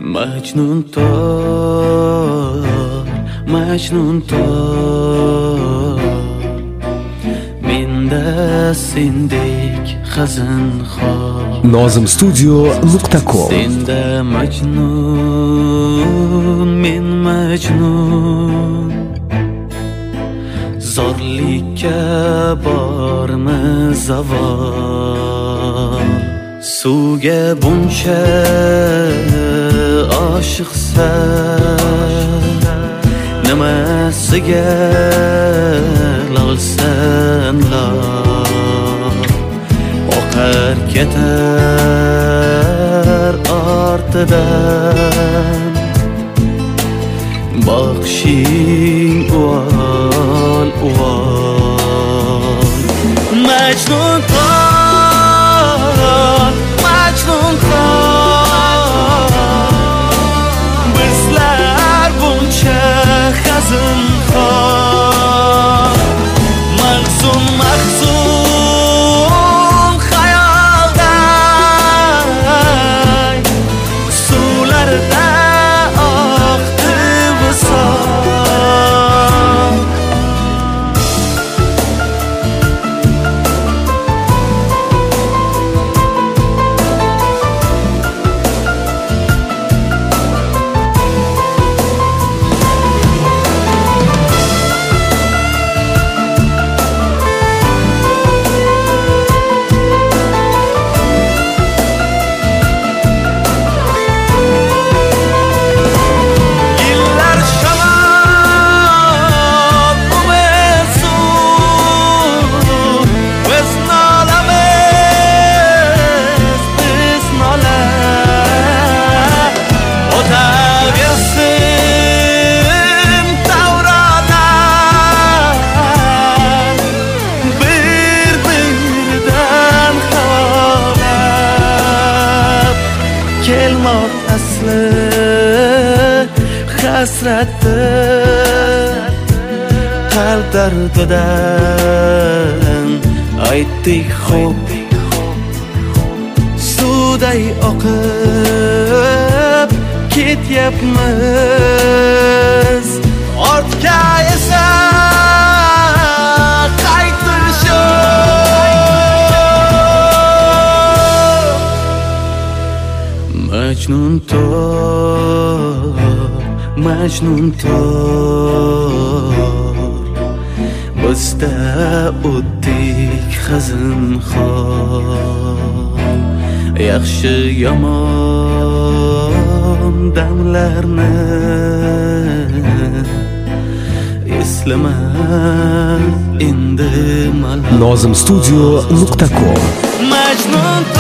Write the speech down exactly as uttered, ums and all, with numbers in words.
Majnun tor, Majnun tor, menda sendek xazinxor. Nozim studio nuqta com. Senda Majnun, men Majnun. Zorlikka bormi zavol? Suvga buncha oshiqsan, nimasiga lolsan lol? Oqar ketar ortidan, boqishing uvol uvol. Majnun tor, Majnun tor, bizlar buncha xazinxor. Mahzun mahzun xayolday, suvlarda oqdi visol. Kelmoq asli hasrati, qalb dardidan aytdik xo'p. Suvday oqib ketyapmiz, ortga esa qaytish yo'q. Majnun tor, Majnun tor, bizda o'tdik xazinxor. Yaxshi yomon damlarni eslama endi malol. Nozim studio nuqta com. Majnun